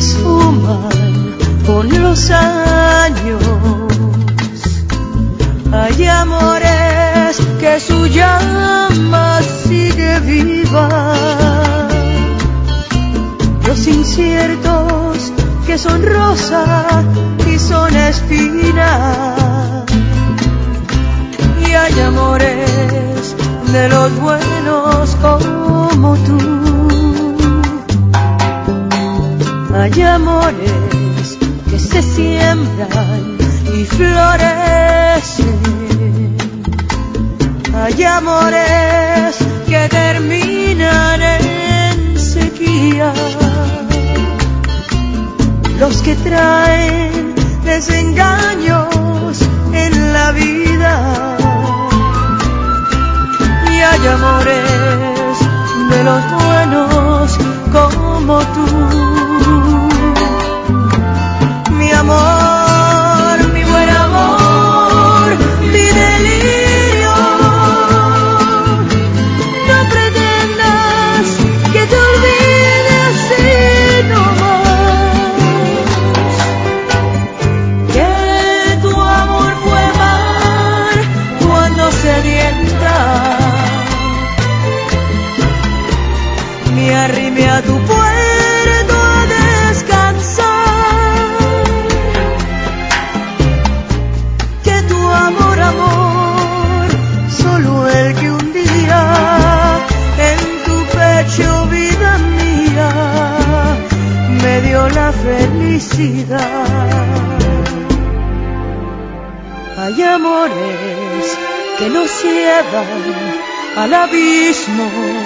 esfuman con los años. Hay amores que su llama sigue viva, los inciertos que son rosa y son espina. Y hay amores de los buenos como tú. Hay amores que se siembran y florecen. Hay amores que terminan en sequía. Los que traen desengaños en la vida. Y hay amores de los buenos como tú. Mi amor, mi buen amor, mi delirio. No pretendas que te olvide así nomás. Que tu amor fue mar cuando sedienta. Me arrimé a tu puerto a descansar. Que tu amor, amor, solo el que un día en tu pecho, vida mía, me dio la felicidad. Hay amores que nos llevan al abismo.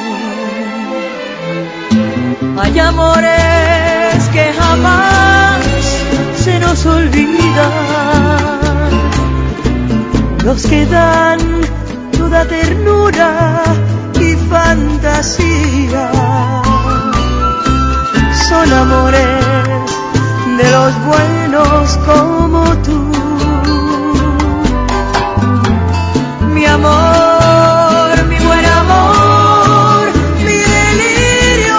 Hay amores que jamás se nos olvidan, los que dan toda ternura y fantasía. Son amores de los buenos como tú. Mi amor, mi buen amor, mi delirio.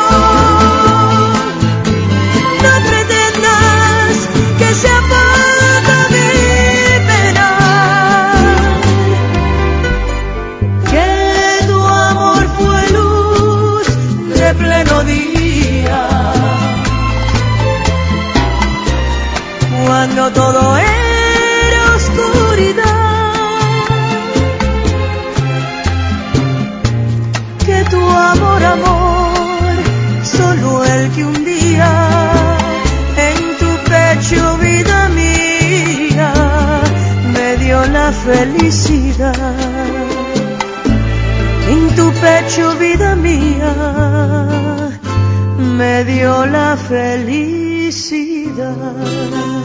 No pretendas que sea falta mi pena. Que tu amor fue luz de pleno día, cuando todo era oscuridad. Que tu amor, amor, solo el que un día en tu pecho, vida mía, me dio la felicidad. En tu pecho, vida mía, me dio la felicidad.